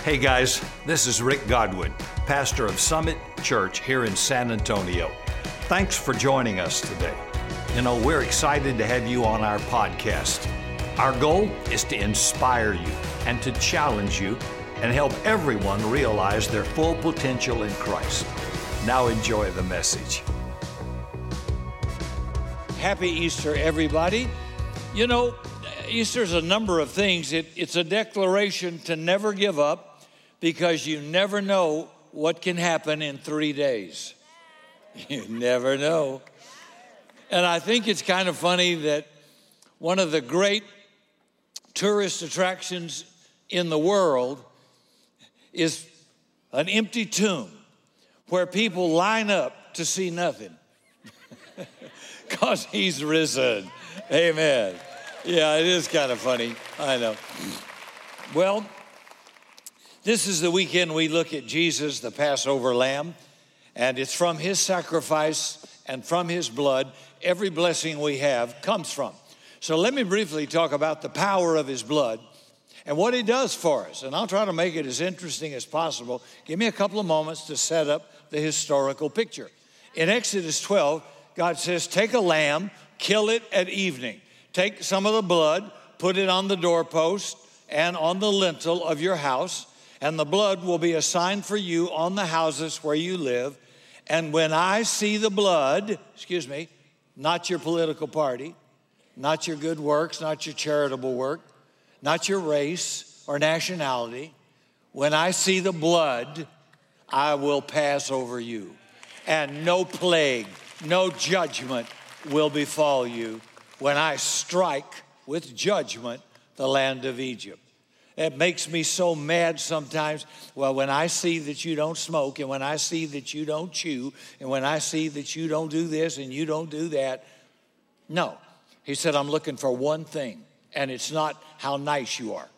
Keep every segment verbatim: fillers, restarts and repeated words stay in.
Hey guys, this is Rick Godwin, pastor of Summit Church here in San Antonio. Thanks for joining us today. You know, we're excited to have you on our podcast. Our goal is to inspire you and to challenge you and help everyone realize their full potential in Christ. Now enjoy the message. Happy Easter, everybody. You know, Easter's a number of things. It, it's a declaration to never give up because you never know what can happen in three days. You never know. And I think it's kind of funny that one of the great tourist attractions in the world is an empty tomb where people line up to see nothing because he's risen. Amen. Yeah, it is kind of funny. I know. Well, this is the weekend we look at Jesus, the Passover Lamb, and it's from his sacrifice and from his blood every blessing we have comes from. So let me briefly talk about the power of his blood and what he does for us. And I'll try to make it as interesting as possible. Give me a couple of moments to set up the historical picture. In Exodus twelve, God says, take a lamb, kill it at evening. Take some of the blood, put it on the doorpost and on the lintel of your house, and the blood will be a sign for you on the houses where you live. And when I see the blood, excuse me, not your political party, not your good works, not your charitable work, not your race or nationality, when I see the blood, I will pass over you. And no plague, no judgment will befall you when I strike with judgment the land of Egypt. It makes me so mad sometimes. Well, when I see that you don't smoke, and when I see that you don't chew, and when I see that you don't do this and you don't do that. No, he said, I'm looking for one thing, and it's not how nice you are.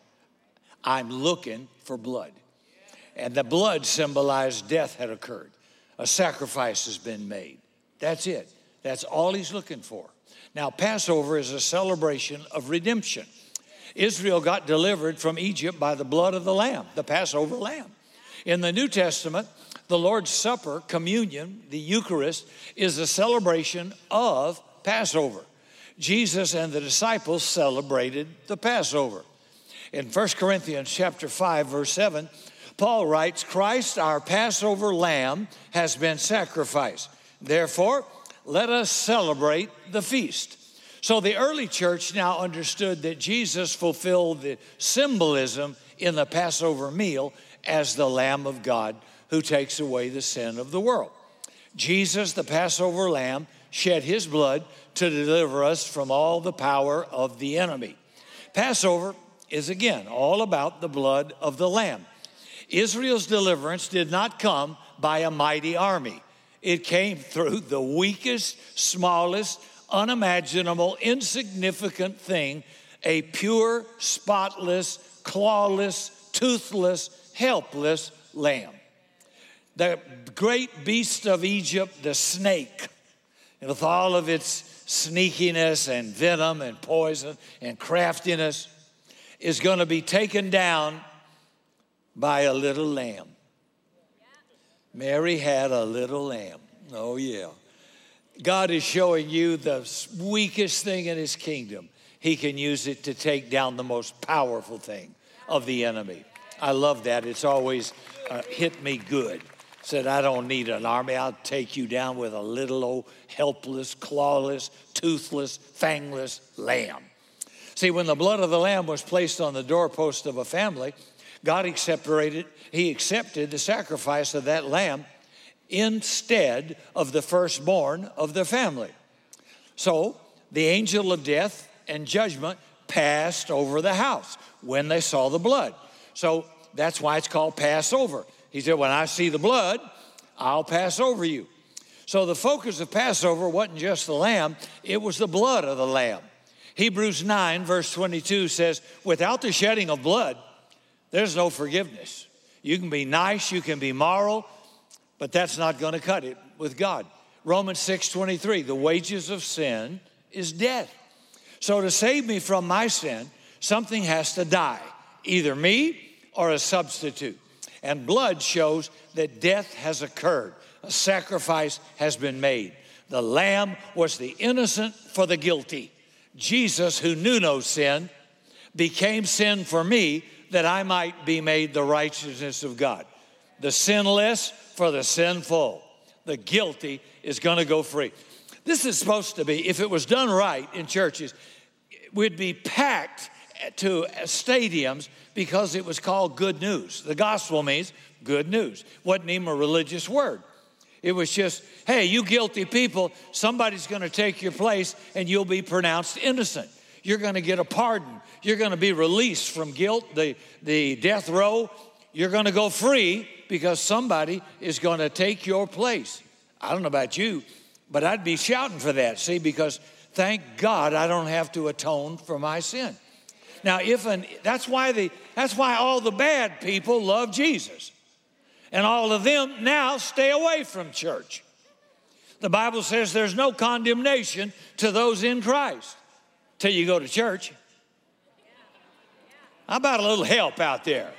I'm looking for blood. And the blood symbolized death had occurred. A sacrifice has been made. That's it. That's all he's looking for. Now, Passover is a celebration of redemption. Israel got delivered from Egypt by the blood of the Lamb, the Passover Lamb. In the New Testament, the Lord's Supper, communion, the Eucharist, is a celebration of Passover. Jesus and the disciples celebrated the Passover. In First Corinthians chapter five, verse seven, Paul writes, Christ, our Passover Lamb, has been sacrificed. Therefore, let us celebrate the feast. So the early church now understood that Jesus fulfilled the symbolism in the Passover meal as the Lamb of God who takes away the sin of the world. Jesus, the Passover Lamb, shed his blood to deliver us from all the power of the enemy. Passover is, again, all about the blood of the Lamb. Israel's deliverance did not come by a mighty army. It came through the weakest, smallest, unimaginable, insignificant thing, a pure, spotless, clawless, toothless, helpless lamb. The great beast of Egypt, the snake, with all of its sneakiness and venom and poison and craftiness, is going to be taken down by a little lamb. Mary had a little lamb. Oh, yeah. God is showing you the weakest thing in his kingdom. He can use it to take down the most powerful thing of the enemy. I love that. It's always uh, hit me good. Said, I don't need an army. I'll take you down with a little old helpless, clawless, toothless, fangless lamb. See, when the blood of the lamb was placed on the doorpost of a family, God accepted, he accepted the sacrifice of that lamb instead of the firstborn of the family. So the angel of death and judgment passed over the house when they saw the blood. So that's why it's called Passover. He said, when I see the blood, I'll pass over you. So the focus of Passover wasn't just the lamb, it was the blood of the lamb. Hebrews nine, verse twenty-two says, without the shedding of blood, there's no forgiveness. You can be nice, you can be moral, but that's not going to cut it with God. Romans six twenty-three, the wages of sin is death. So to save me from my sin, something has to die, either me or a substitute. And blood shows that death has occurred. A sacrifice has been made. The lamb was the innocent for the guilty. Jesus, who knew no sin, became sin for me that I might be made the righteousness of God. The sinless for the sinful. The guilty is going to go free. This is supposed to be, if it was done right in churches, we'd be packed to stadiums because it was called good news. The gospel means good news. Wasn't even a religious word. It was just, hey, you guilty people, somebody's going to take your place and you'll be pronounced innocent. You're going to get a pardon. You're going to be released from guilt, the, the death row. You're going to go free because somebody is going to take your place. I don't know about you, but I'd be shouting for that, see, because thank God I don't have to atone for my sin. Now, if an, that's why the that's why all the bad people love Jesus. And all of them now stay away from church. The Bible says there's no condemnation to those in Christ till you go to church. How about a little help out there?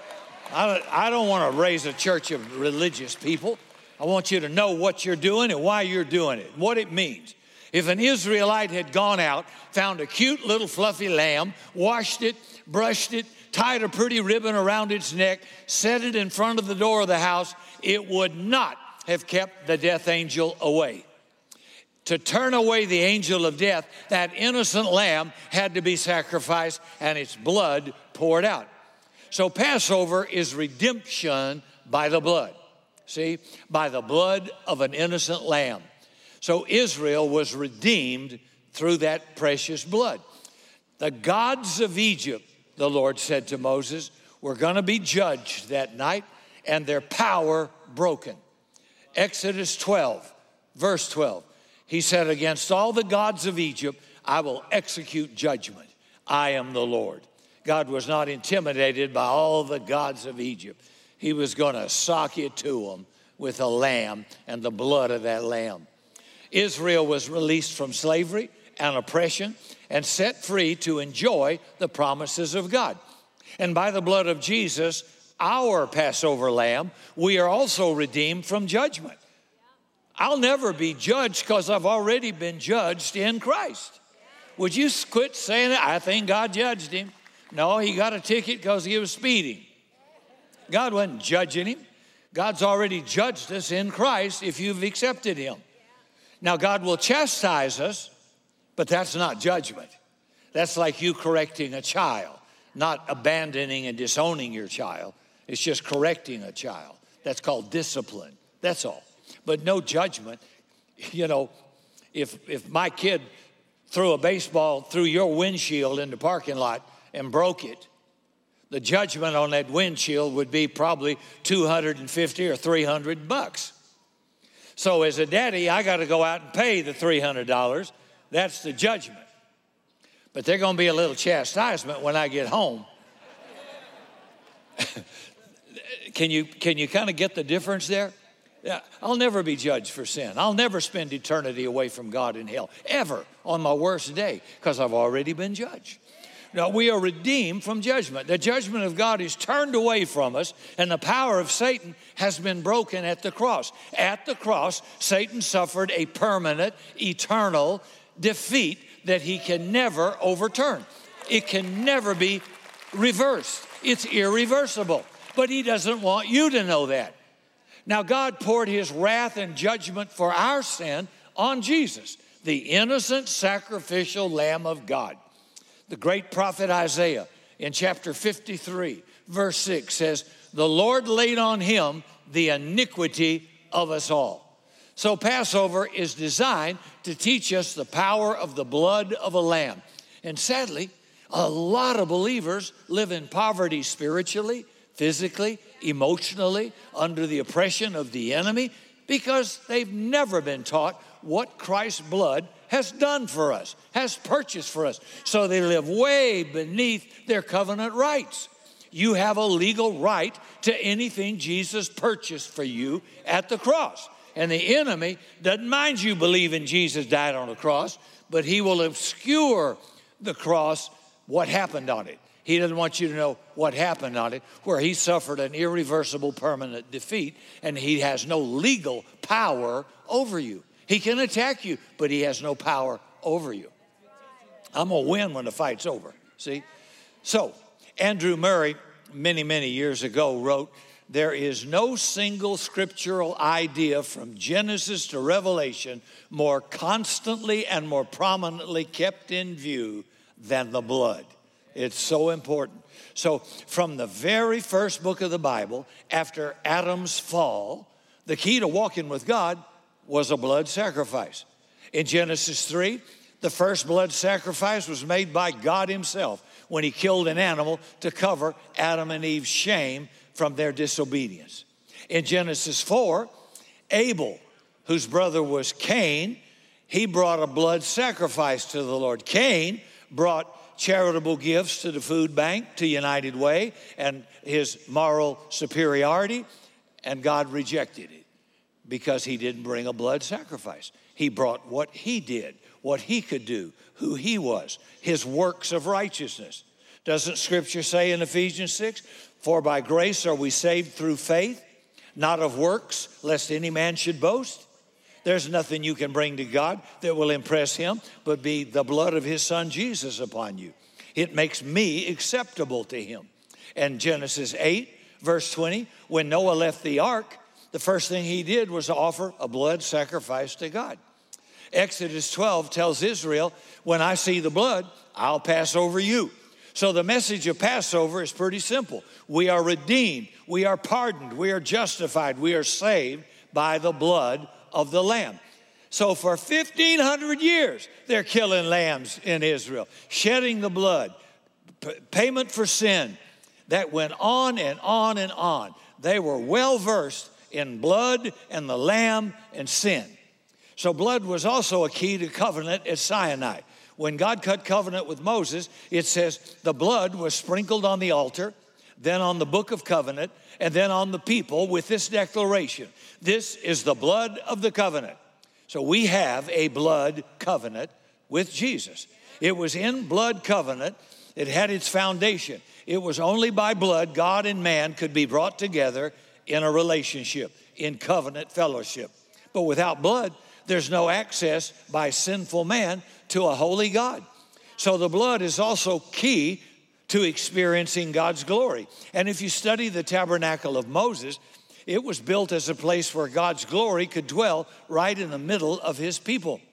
I, I don't want to raise a church of religious people. I want you to know what you're doing and why you're doing it, what it means. If an Israelite had gone out, found a cute little fluffy lamb, washed it, brushed it, tied a pretty ribbon around its neck, set it in front of the door of the house, it would not have kept the death angel away. To turn away the angel of death, that innocent lamb had to be sacrificed and its blood poured out. So Passover is redemption by the blood. See, by the blood of an innocent lamb. So Israel was redeemed through that precious blood. The gods of Egypt, the Lord said to Moses, were going to be judged that night and their power broken. Exodus twelve, verse twelve. He said, against all the gods of Egypt, I will execute judgment. I am the Lord. God was not intimidated by all the gods of Egypt. He was going to sock it to them with a lamb and the blood of that lamb. Israel was released from slavery and oppression and set free to enjoy the promises of God. And by the blood of Jesus, our Passover lamb, we are also redeemed from judgment. I'll never be judged because I've already been judged in Christ. Would you quit saying that? I think God judged him. No, he got a ticket because he was speeding. God wasn't judging him. God's already judged us in Christ if you've accepted him. Now, God will chastise us, but that's not judgment. That's like you correcting a child, not abandoning and disowning your child. It's just correcting a child. That's called discipline. That's all. But no judgment. You know, if if my kid threw a baseball through your windshield in the parking lot and broke it, the judgment on that windshield would be probably two hundred fifty or three hundred bucks. So as a daddy, I got to go out and pay the three hundred dollars. That's the judgment. But there's going to be a little chastisement when I get home. Can you can you kind of get the difference there? Yeah, I'll never be judged for sin. I'll never spend eternity away from God in hell, ever, on my worst day, because I've already been judged. Now, we are redeemed from judgment. The judgment of God is turned away from us, and the power of Satan has been broken at the cross. At the cross, Satan suffered a permanent, eternal defeat that he can never overturn. It can never be reversed. It's irreversible. But he doesn't want you to know that. Now, God poured his wrath and judgment for our sin on Jesus, the innocent sacrificial Lamb of God. The great prophet Isaiah in chapter fifty-three, verse six says, the Lord laid on him the iniquity of us all. So Passover is designed to teach us the power of the blood of a lamb. And sadly, a lot of believers live in poverty spiritually, physically, emotionally, under the oppression of the enemy, because they've never been taught what Christ's blood has done for us, has purchased for us. So they live way beneath their covenant rights. You have a legal right to anything Jesus purchased for you at the cross. And the enemy doesn't mind you believing Jesus died on the cross, but he will obscure the cross, what happened on it. He doesn't want you to know what happened on it, where he suffered an irreversible permanent defeat, and he has no legal power over you. He can attack you, but he has no power over you. I'm going to win when the fight's over, see? So, Andrew Murray, many, many years ago, wrote, there is no single scriptural idea from Genesis to Revelation more constantly and more prominently kept in view than the blood. It's so important. So from the very first book of the Bible, after Adam's fall, the key to walking with God was a blood sacrifice. In Genesis three, the first blood sacrifice was made by God himself when he killed an animal to cover Adam and Eve's shame from their disobedience. In Genesis four, Abel, whose brother was Cain, he brought a blood sacrifice to the Lord. Cain brought charitable gifts to the food bank, to United Way, and his moral superiority, and God rejected it because he didn't bring a blood sacrifice. He brought what he did, what he could do, who he was, his works of righteousness. Doesn't Scripture say in Ephesians six, for by grace are we saved through faith, not of works, lest any man should boast? There's nothing you can bring to God that will impress him but be the blood of his son Jesus upon you. It makes me acceptable to him. And Genesis eight, verse twenty, when Noah left the ark, the first thing he did was to offer a blood sacrifice to God. Exodus twelve tells Israel, when I see the blood, I'll pass over you. So the message of Passover is pretty simple. We are redeemed, we are pardoned, we are justified, we are saved by the blood of the Lamb. So for fifteen hundred years, they're killing lambs in Israel, shedding the blood, p- payment for sin. That went on and on and on. They were well versed in blood and the Lamb and sin. So blood was also a key to covenant at Sinai. When God cut covenant with Moses, it says the blood was sprinkled on the altar, then on the book of covenant, and then on the people with this declaration. This is the blood of the covenant. So we have a blood covenant with Jesus. It was in blood covenant. It had its foundation. It was only by blood God and man could be brought together in a relationship, in covenant fellowship. But without blood, there's no access by sinful man to a holy God. So the blood is also key to experiencing God's glory. And if you study the tabernacle of Moses, it was built as a place where God's glory could dwell right in the middle of his people.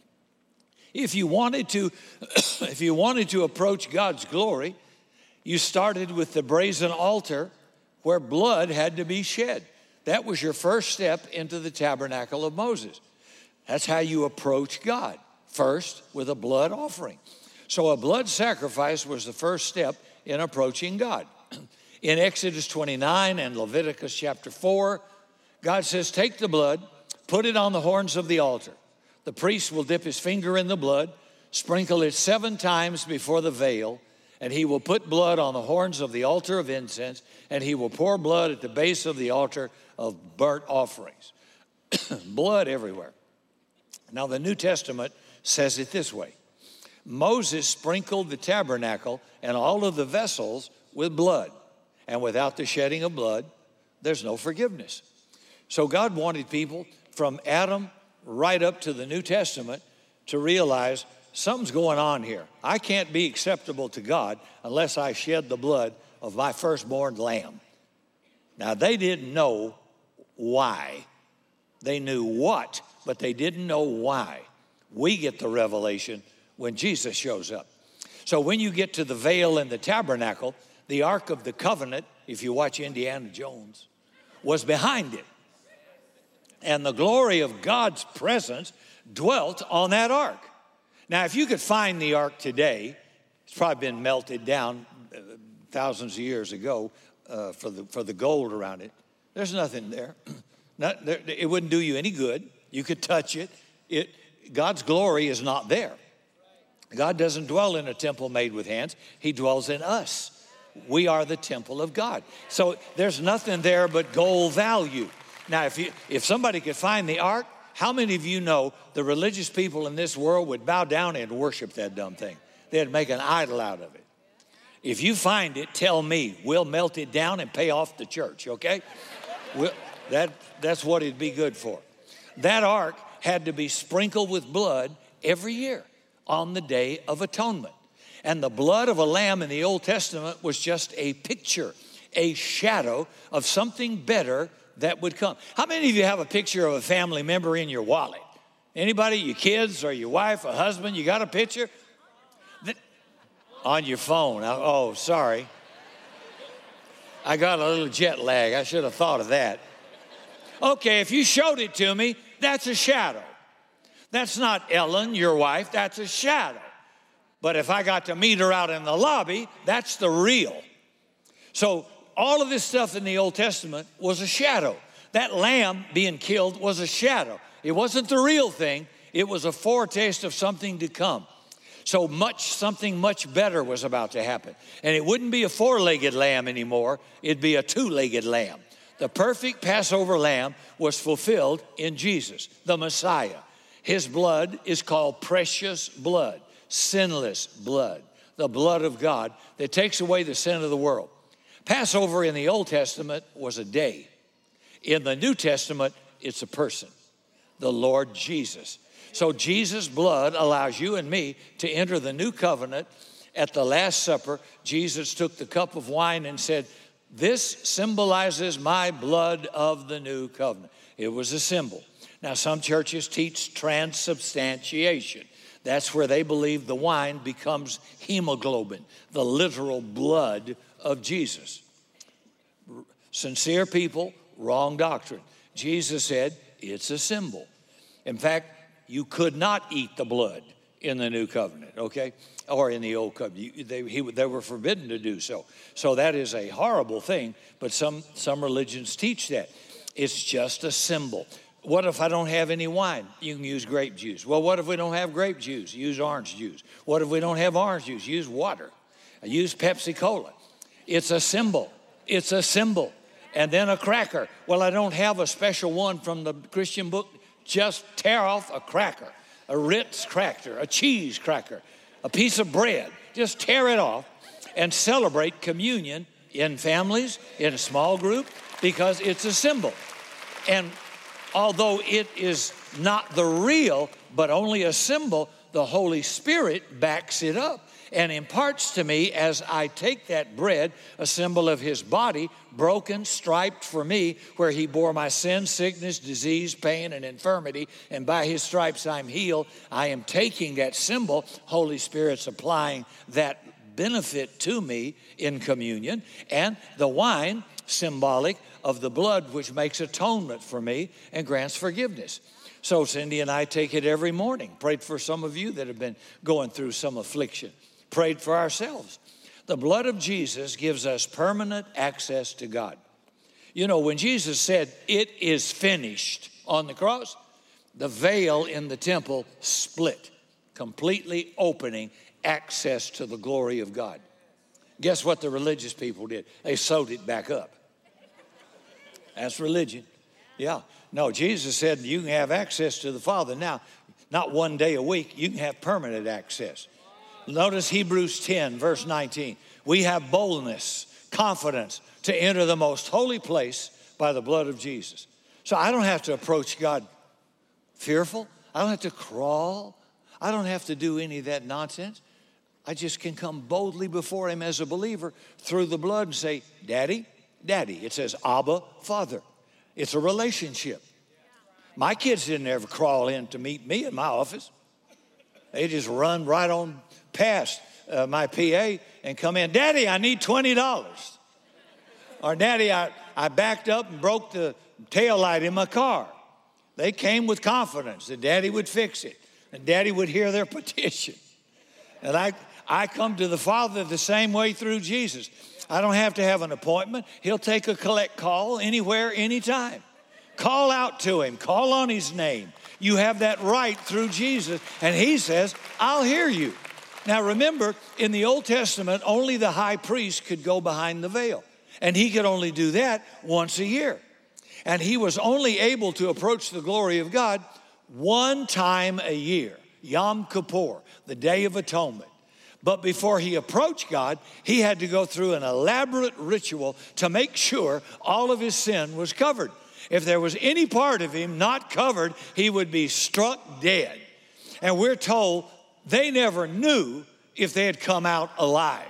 If you wanted to, if you wanted to approach God's glory, you started with the brazen altar where blood had to be shed. That was your first step into the tabernacle of Moses. That's how you approach God, first with a blood offering. So a blood sacrifice was the first step in approaching God. In Exodus twenty-nine and Leviticus chapter four, God says, take the blood, put it on the horns of the altar. The priest will dip his finger in the blood, sprinkle it seven times before the veil, and he will put blood on the horns of the altar of incense, and he will pour blood at the base of the altar of burnt offerings. Blood everywhere. Now, the New Testament says it this way. Moses sprinkled the tabernacle and all of the vessels with blood. And without the shedding of blood, there's no forgiveness. So God wanted people from Adam right up to the New Testament to realize something's going on here. I can't be acceptable to God unless I shed the blood of my firstborn lamb. Now, they didn't know why. They knew what, but they didn't know why. We get the revelation when Jesus shows up. So when you get to the veil in the tabernacle, the Ark of the Covenant, if you watch Indiana Jones, was behind it. And the glory of God's presence dwelt on that ark. Now, if you could find the ark today, it's probably been melted down thousands of years ago uh, for the for the gold around it. There's nothing there. Not, there. It wouldn't do you any good. You could touch it. It God's glory is not there. God doesn't dwell in a temple made with hands. He dwells in us. We are the temple of God. So there's nothing there but gold value. Now, if you, if somebody could find the ark, how many of you know the religious people in this world would bow down and worship that dumb thing? They'd make an idol out of it. If you find it, tell me. We'll melt it down and pay off the church, okay? We'll, that, that's what it'd be good for. That ark had to be sprinkled with blood every year on the Day of Atonement. And the blood of a lamb in the Old Testament was just a picture, a shadow of something better that would come. How many of you have a picture of a family member in your wallet? Anybody, your kids or your wife, a husband, you got a picture? That, on your phone. Oh, sorry. I got a little jet lag. I should have thought of that. Okay, if you showed it to me, that's a shadow. That's not Ellen, your wife, that's a shadow. But if I got to meet her out in the lobby, that's the real. So all of this stuff in the Old Testament was a shadow. That lamb being killed was a shadow. It wasn't the real thing. It was a foretaste of something to come. So much, something much better was about to happen. And it wouldn't be a four-legged lamb anymore. It'd be a two-legged lamb. The perfect Passover lamb was fulfilled in Jesus, the Messiah. His blood is called precious blood, sinless blood, the blood of God that takes away the sin of the world. Passover in the Old Testament was a day. In the New Testament, it's a person, the Lord Jesus. So Jesus' blood allows you and me to enter the new covenant. At the Last Supper, Jesus took the cup of wine and said, "This symbolizes my blood of the new covenant." It was a symbol. Now, some churches teach transubstantiation. That's where they believe the wine becomes hemoglobin, the literal blood of Jesus. Sincere people, wrong doctrine. Jesus said it's a symbol. In fact, you could not eat the blood in the new covenant, okay? Or in the old covenant. You, they, he, they were forbidden to do so. So that is a horrible thing, but some, some religions teach that. It's just a symbol. What if I don't have any wine? You can use grape juice. Well, what if we don't have grape juice? Use orange juice. What if we don't have orange juice? Use water. Use Pepsi-Cola. It's a symbol. It's a symbol. And then a cracker. Well, I don't have a special one from the Christian book. Just tear off a cracker, a Ritz cracker, a cheese cracker, a piece of bread. Just tear it off and celebrate communion in families, in a small group, because it's a symbol. And although it is not the real, but only a symbol, the Holy Spirit backs it up and imparts to me as I take that bread, a symbol of his body, broken, striped for me, where he bore my sin, sickness, disease, pain, and infirmity, and by his stripes I'm healed. I am taking that symbol, Holy Spirit's applying that benefit to me in communion, and the wine, symbolic of the blood, which makes atonement for me and grants forgiveness. So Cindy and I take it every morning. Prayed for some of you that have been going through some affliction. Prayed for ourselves. The blood of Jesus gives us permanent access to God. You know, when Jesus said, "It is finished," on the cross, the veil in the temple split, completely opening access to the glory of God. Guess what the religious people did? They sewed it back up. That's religion. Yeah. No, Jesus said you can have access to the Father now, not one day a week. You can have permanent access. Notice Hebrews ten, verse nineteen. We have boldness, confidence to enter the most holy place by the blood of Jesus. So I don't have to approach God fearful. I don't have to crawl. I don't have to do any of that nonsense. I just can come boldly before him as a believer through the blood and say, "Daddy, Daddy." It says, "Abba, Father." It's a relationship. My kids didn't ever crawl in to meet me in my office. They just run right on past uh, my P A and come in. "Daddy, I need twenty dollars. Or, "Daddy, I, I backed up and broke the tail light in my car." They came with confidence that Daddy would fix it and Daddy would hear their petition. And I, I come to the Father the same way through Jesus. I don't have to have an appointment. He'll take a collect call anywhere, anytime. Call out to him. Call on his name. You have that right through Jesus. And he says, "I'll hear you." Now remember, in the Old Testament, only the high priest could go behind the veil. And he could only do that once a year. And he was only able to approach the glory of God one time a year, Yom Kippur, the Day of Atonement. But before he approached God, he had to go through an elaborate ritual to make sure all of his sin was covered. If there was any part of him not covered, he would be struck dead. And we're told they never knew if they had come out alive.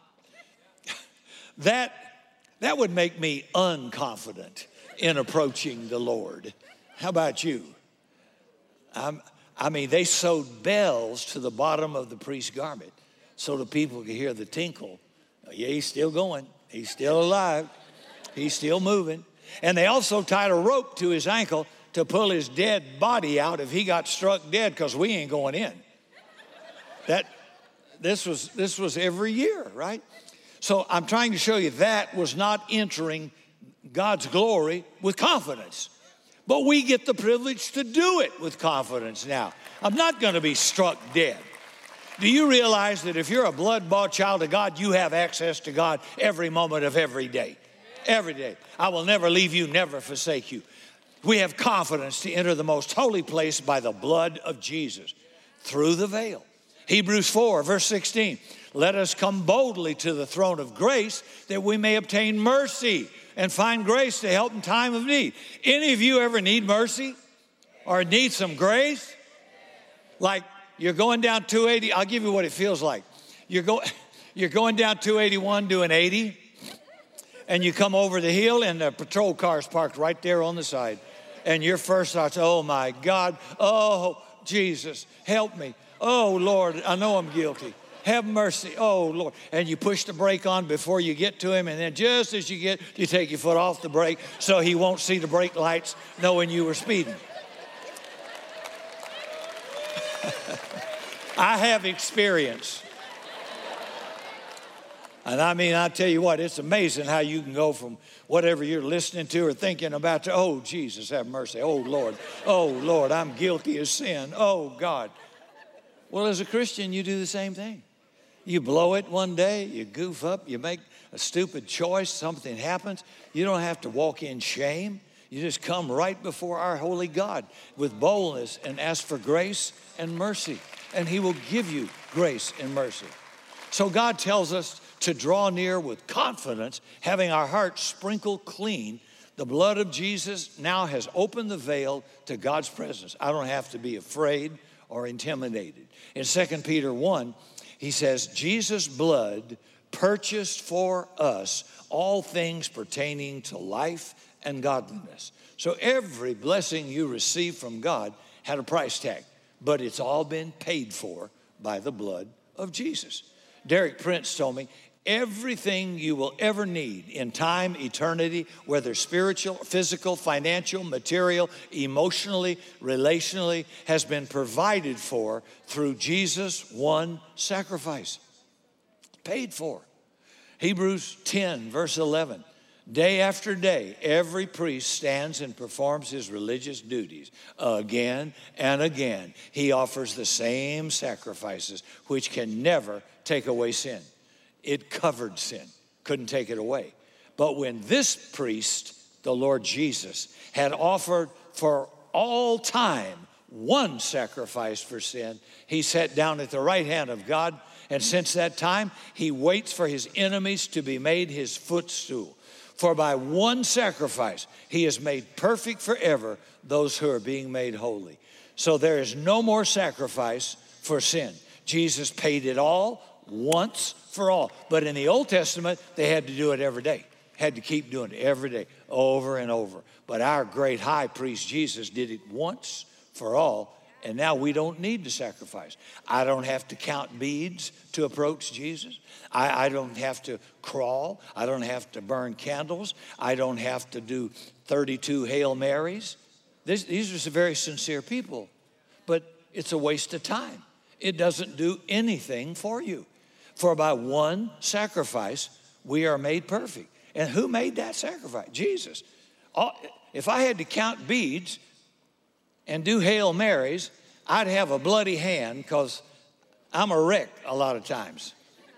That, that would make me unconfident in approaching the Lord. How about you? I'm, I mean, they sewed bells to the bottom of the priest's garment so the people could hear the tinkle. Oh, yeah, he's still going. He's still alive. He's still moving. And they also tied a rope to his ankle to pull his dead body out if he got struck dead, because we ain't going in. That, this was, this was every year, right? So I'm trying to show you that was not entering God's glory with confidence. But we get the privilege to do it with confidence now. I'm not going to be struck dead. Do you realize that if you're a blood-bought child of God, you have access to God every moment of every day? Every day. I will never leave you, never forsake you. We have confidence to enter the most holy place by the blood of Jesus through the veil. Hebrews four, verse sixteen. Let us come boldly to the throne of grace that we may obtain mercy and find grace to help in time of need. Any of you ever need mercy or need some grace? Like you're going down two eighty. I'll give you what it feels like. You're, go, you're going down two eighty-one doing eighty. And you come over the hill and the patrol car's parked right there on the side. And your first thought's, oh my God, oh Jesus, help me. Oh Lord, I know I'm guilty. Have mercy, oh Lord. And you push the brake on before you get to him, and then just as you get, you take your foot off the brake so he won't see the brake lights knowing you were speeding. I have experience. And I mean, I tell you what, it's amazing how you can go from whatever you're listening to or thinking about to, oh, Jesus, have mercy. Oh, Lord. Oh, Lord, I'm guilty of sin. Oh, God. Well, as a Christian, you do the same thing. You blow it one day, you goof up, you make a stupid choice, something happens. You don't have to walk in shame. You just come right before our holy God with boldness and ask for grace and mercy. And he will give you grace and mercy. So God tells us to draw near with confidence, having our hearts sprinkled clean. The blood of Jesus now has opened the veil to God's presence. I don't have to be afraid or intimidated. In Second Peter one, he says, Jesus' blood purchased for us all things pertaining to life and godliness. So every blessing you receive from God had a price tag, but it's all been paid for by the blood of Jesus. Derek Prince told me, everything you will ever need in time, eternity, whether spiritual, physical, financial, material, emotionally, relationally, has been provided for through Jesus' one sacrifice. Paid for. Hebrews ten, verse eleven. Day after day, every priest stands and performs his religious duties. Again and again, he offers the same sacrifices, which can never take away sin. It covered sin, couldn't take it away. But when this priest, the Lord Jesus, had offered for all time one sacrifice for sin, he sat down at the right hand of God, and since that time, he waits for his enemies to be made his footstool. For by one sacrifice, he has made perfect forever those who are being made holy. So there is no more sacrifice for sin. Jesus paid it all once for all. But in the Old Testament, they had to do it every day. Had to keep doing it every day, over and over. But our great high priest, Jesus, did it once for all. And now we don't need to sacrifice. I don't have to count beads to approach Jesus. I, I don't have to crawl. I don't have to burn candles. I don't have to do thirty-two Hail Marys. This, these are some very sincere people. But it's a waste of time. It doesn't do anything for you. For by one sacrifice, we are made perfect. And who made that sacrifice? Jesus. If I had to count beads and do Hail Marys, I'd have a bloody hand because I'm a wreck a lot of times.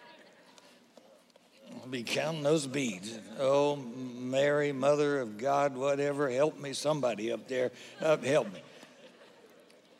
I'll be counting those beads. Oh, Mary, Mother of God, whatever, help me. Somebody up there, uh, help me.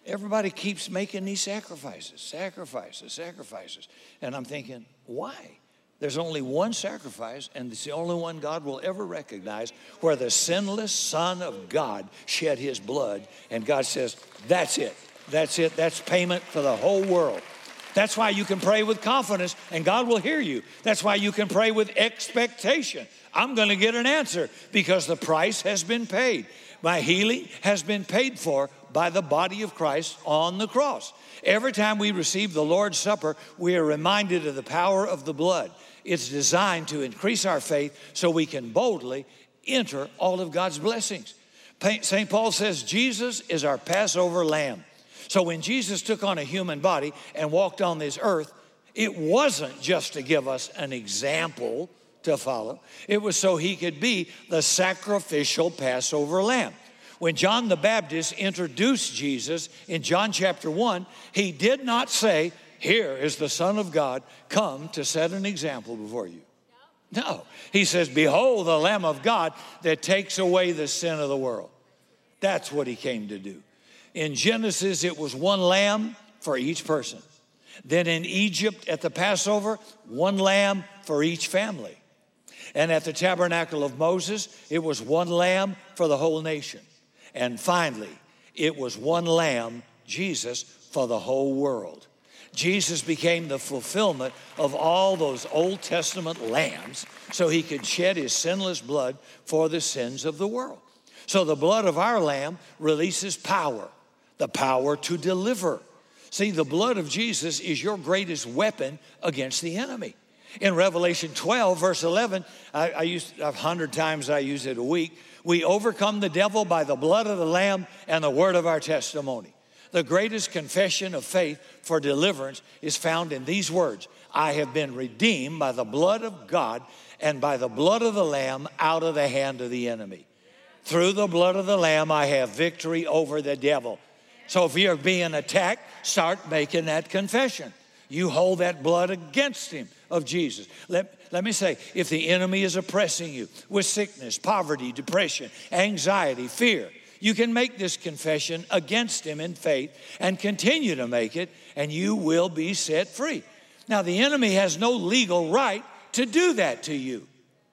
Everybody keeps making these sacrifices, sacrifices, sacrifices. And I'm thinking, why? There's only one sacrifice, and it's the only one God will ever recognize, where the sinless Son of God shed his blood. And God says, that's it. That's it. That's payment for the whole world. That's why you can pray with confidence, and God will hear you. That's why you can pray with expectation. I'm going to get an answer because the price has been paid. My healing has been paid for by the body of Christ on the cross. Every time we receive the Lord's Supper, we are reminded of the power of the blood. It's designed to increase our faith so we can boldly enter all of God's blessings. Saint Paul says Jesus is our Passover lamb. So when Jesus took on a human body and walked on this earth, it wasn't just to give us an example to follow. It was so he could be the sacrificial Passover lamb. When John the Baptist introduced Jesus in John chapter one, he did not say, here is the Son of God come to set an example before you. No, he says, behold the Lamb of God that takes away the sin of the world. That's what he came to do. In Genesis, it was one lamb for each person. Then in Egypt at the Passover, one lamb for each family. And at the tabernacle of Moses, it was one lamb for the whole nation. And finally, it was one lamb, Jesus, for the whole world. Jesus became the fulfillment of all those Old Testament lambs so he could shed his sinless blood for the sins of the world. So the blood of our lamb releases power, the power to deliver. See, the blood of Jesus is your greatest weapon against the enemy. In Revelation twelve, verse eleven, I, I use a hundred times I use it a week. We overcome the devil by the blood of the Lamb and the word of our testimony. The greatest confession of faith for deliverance is found in these words. I have been redeemed by the blood of God and by the blood of the Lamb out of the hand of the enemy. Through the blood of the Lamb, I have victory over the devil. So if you're being attacked, start making that confession. You hold that blood against him of Jesus. Let, let me say, if the enemy is oppressing you with sickness, poverty, depression, anxiety, fear, you can make this confession against him in faith and continue to make it, and you will be set free. Now, the enemy has no legal right to do that to you,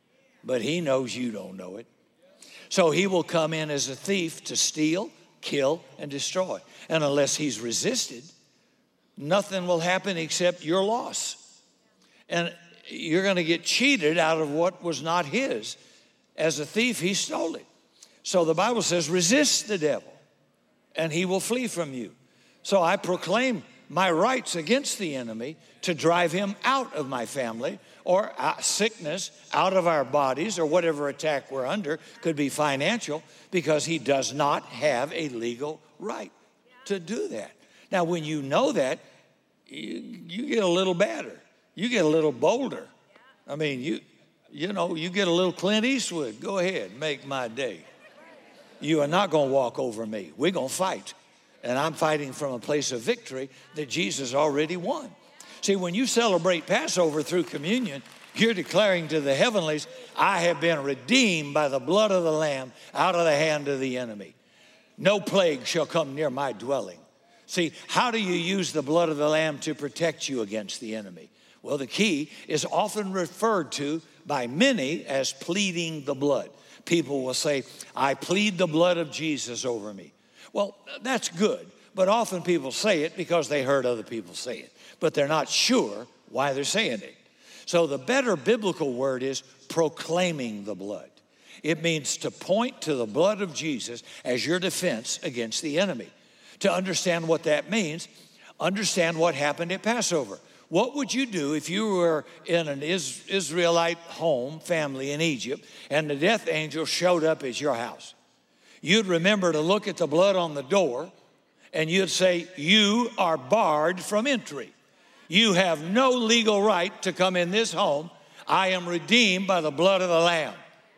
but he knows you don't know it. So he will come in as a thief to steal, kill, and destroy. And unless he's resisted, nothing will happen except your loss. And you're going to get cheated out of what was not his. As a thief, he stole it. So the Bible says, resist the devil, and he will flee from you. So I proclaim my rights against the enemy to drive him out of my family or sickness out of our bodies or whatever attack we're under. Could be financial, because he does not have a legal right to do that. Now, when you know that, you, you get a little better. You get a little bolder. I mean, you you know, you get a little Clint Eastwood. Go ahead, make my day. You are not going to walk over me. We're going to fight. And I'm fighting from a place of victory that Jesus already won. See, when you celebrate Passover through communion, you're declaring to the heavenlies, I have been redeemed by the blood of the Lamb out of the hand of the enemy. No plague shall come near my dwelling. See, how do you use the blood of the Lamb to protect you against the enemy? Well, the key is often referred to by many as pleading the blood. People will say, I plead the blood of Jesus over me. Well, that's good, but often people say it because they heard other people say it, but they're not sure why they're saying it. So the better biblical word is proclaiming the blood. It means to point to the blood of Jesus as your defense against the enemy. To understand what that means, understand what happened at Passover. What would you do if you were in an Israelite home, family in Egypt, and the death angel showed up at your house? You'd remember to look at the blood on the door, and you'd say, you are barred from entry. You have no legal right to come in this home. I am redeemed by the blood of the Lamb.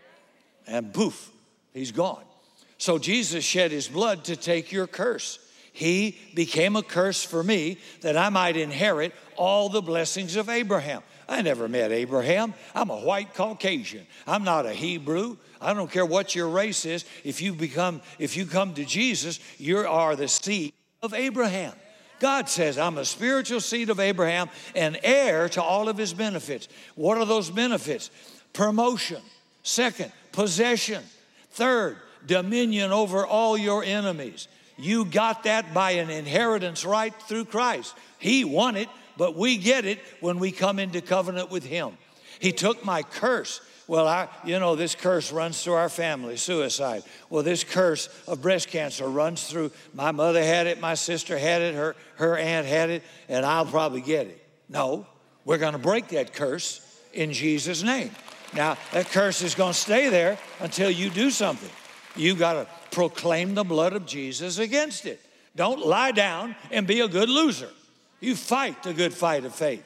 And poof, he's gone. So Jesus shed his blood to take your curse. He became a curse for me that I might inherit all the blessings of Abraham. I never met Abraham. I'm a white Caucasian. I'm not a Hebrew. I don't care what your race is. If you become, if you come to Jesus, you are the seed of Abraham. God says, I'm a spiritual seed of Abraham and heir to all of his benefits. What are those benefits? Promotion. Second, possession. Third, dominion over all your enemies. You got that by an inheritance right through Christ. He won it, but we get it when we come into covenant with him. He took my curse. Well, I, you know, this curse runs through our family, suicide. Well, this curse of breast cancer runs through, my mother had it, my sister had it, her, her aunt had it, and I'll probably get it. No, we're going to break that curse in Jesus' name. Now, that curse is going to stay there until you do something. You got to proclaim the blood of Jesus against it. Don't lie down and be a good loser. You fight the good fight of faith.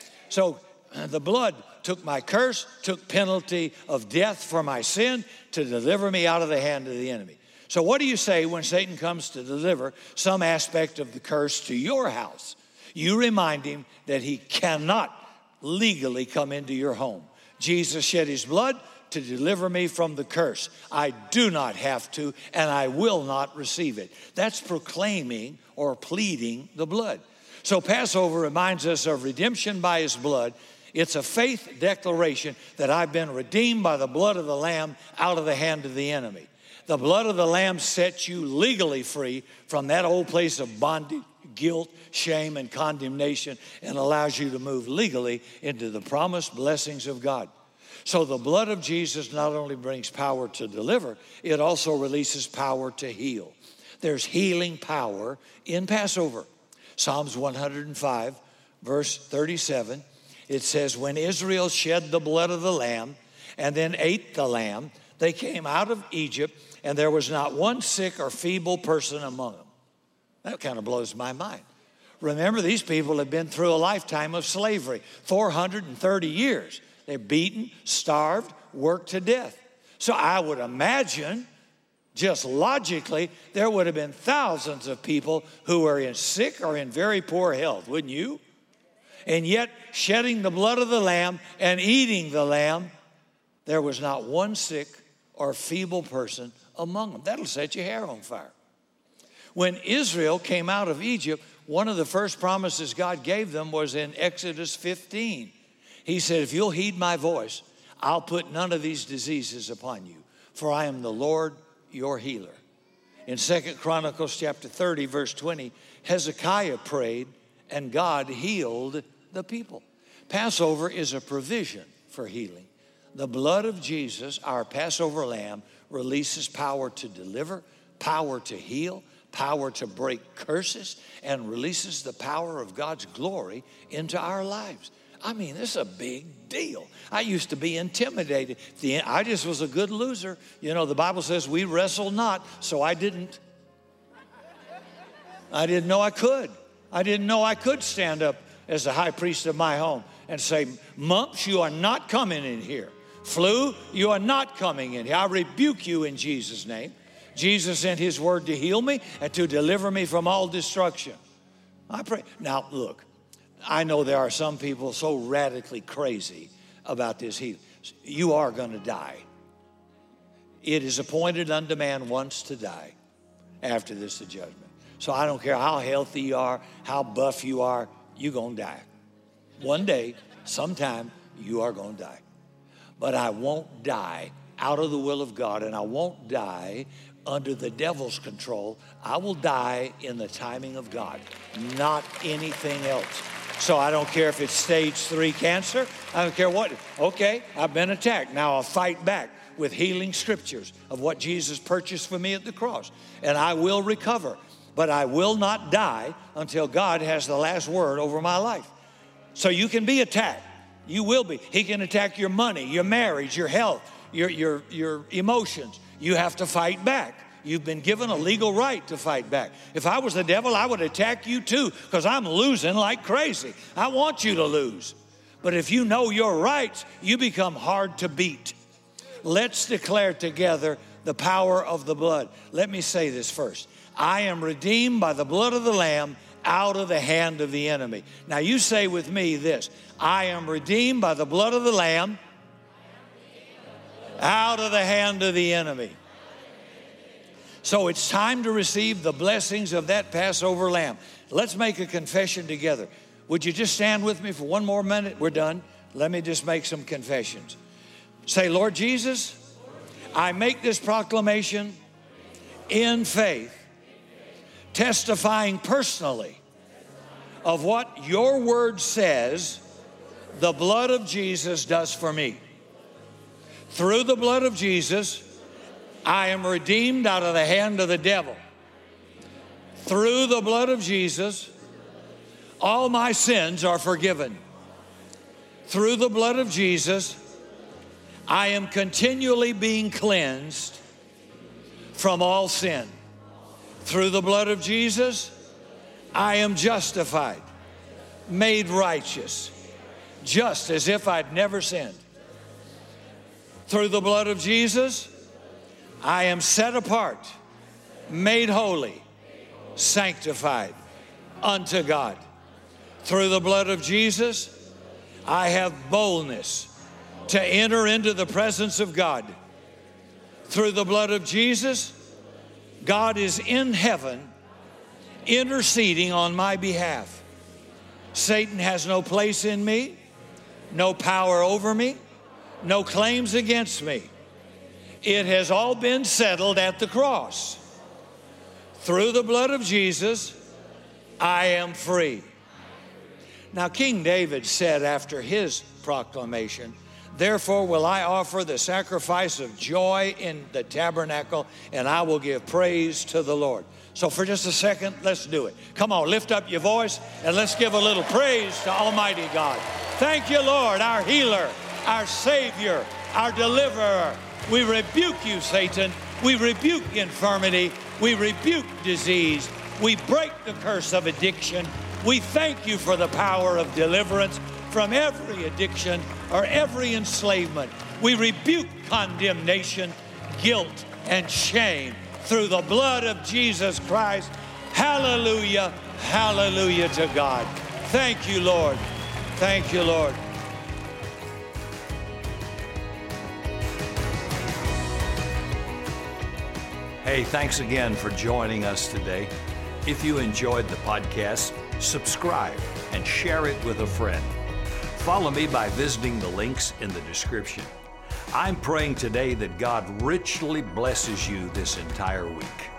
So the blood took my curse, took penalty of death for my sin to deliver me out of the hand of the enemy. So what do you say when Satan comes to deliver some aspect of the curse to your house? You remind him that he cannot legally come into your home. Jesus shed his blood to deliver me from the curse. I do not have to, and I will not receive it. That's proclaiming or pleading the blood. So Passover reminds us of redemption by his blood. It's a faith declaration that I've been redeemed by the blood of the Lamb out of the hand of the enemy. The blood of the Lamb sets you legally free from that old place of bondage, guilt, shame, and condemnation, and allows you to move legally into the promised blessings of God. So the blood of Jesus not only brings power to deliver, it also releases power to heal. There's healing power in Passover. Psalms one hundred five, verse thirty-seven, it says, when Israel shed the blood of the lamb and then ate the lamb, they came out of Egypt, and there was not one sick or feeble person among them. That kind of blows my mind. Remember, these people have been through a lifetime of slavery, four hundred thirty years. They're beaten, starved, worked to death. So I would imagine, just logically, there would have been thousands of people who were in sick or in very poor health, wouldn't you? And yet, shedding the blood of the lamb and eating the lamb, there was not one sick or feeble person among them. That'll set your hair on fire. When Israel came out of Egypt, one of the first promises God gave them was in Exodus fifteen. He said, if you'll heed my voice, I'll put none of these diseases upon you, for I am the Lord your healer. In Second Chronicles chapter thirty, verse twenty, Hezekiah prayed and God healed the people. Passover is a provision for healing. The blood of Jesus, our Passover lamb, releases power to deliver, power to heal, power to break curses, and releases the power of God's glory into our lives. I mean, this is a big deal. I used to be intimidated. I just was a good loser. You know, the Bible says we wrestle not, so I didn't. I didn't know I could. I didn't know I could stand up as the high priest of my home and say, mumps, you are not coming in here. Flu, you are not coming in here. I rebuke you in Jesus' name. Jesus sent his word to heal me and to deliver me from all destruction. I pray. Now, look. I know there are some people so radically crazy about this healing. You are going to die. It is appointed unto man once to die. After this, the judgment. So I don't care how healthy you are, how buff you are, you're going to die. One day, sometime, you are going to die. But I won't die out of the will of God, and I won't die under the devil's control. I will die in the timing of God, not anything else. So I don't care if it's stage three cancer. I don't care what. Okay, I've been attacked. Now I'll fight back with healing scriptures of what Jesus purchased for me at the cross. And I will recover. But I will not die until God has the last word over my life. So you can be attacked. You will be. He can attack your money, your marriage, your health, your, your, your emotions. You have to fight back. You've been given a legal right to fight back. If I was the devil, I would attack you too, because I'm losing like crazy. I want you to lose. But if you know your rights, you become hard to beat. Let's declare together the power of the blood. Let me say this first. I am redeemed by the blood of the Lamb out of the hand of the enemy. Now you say with me this. I am redeemed by the blood of the Lamb out of the hand of the enemy. So it's time to receive the blessings of that Passover lamb. Let's make a confession together. Would you just stand with me for one more minute? We're done. Let me just make some confessions. Say, Lord Jesus, I make this proclamation in faith, testifying personally of what your word says the blood of Jesus does for me. Through the blood of Jesus, I am redeemed out of the hand of the devil. Through the blood of Jesus, all my sins are forgiven. Through the blood of Jesus, I am continually being cleansed from all sin. Through the blood of Jesus, I am justified, made righteous, just as if I'd never sinned. Through the blood of Jesus, I am set apart, made holy, sanctified unto God. Through the blood of Jesus, I have boldness to enter into the presence of God. Through the blood of Jesus, God is in heaven interceding on my behalf. Satan has no place in me, no power over me, no claims against me. It has all been settled at the cross. Through the blood of Jesus, I am free. Now, King David said after his proclamation, therefore will I offer the sacrifice of joy in the tabernacle, and I will give praise to the Lord. So for just a second, let's do it. Come on, lift up your voice, and let's give a little praise to Almighty God. Thank you, Lord, our healer, our Savior, our deliverer. We rebuke you, Satan. We rebuke infirmity. We rebuke disease. We break the curse of addiction. We thank you for the power of deliverance from every addiction or every enslavement. We rebuke condemnation, guilt, and shame through the blood of Jesus Christ. Hallelujah, hallelujah to God. Thank you, Lord. Thank you, Lord. Hey, thanks again for joining us today. If you enjoyed the podcast, subscribe and share it with a friend. Follow me by visiting the links in the description. I'm praying today that God richly blesses you this entire week.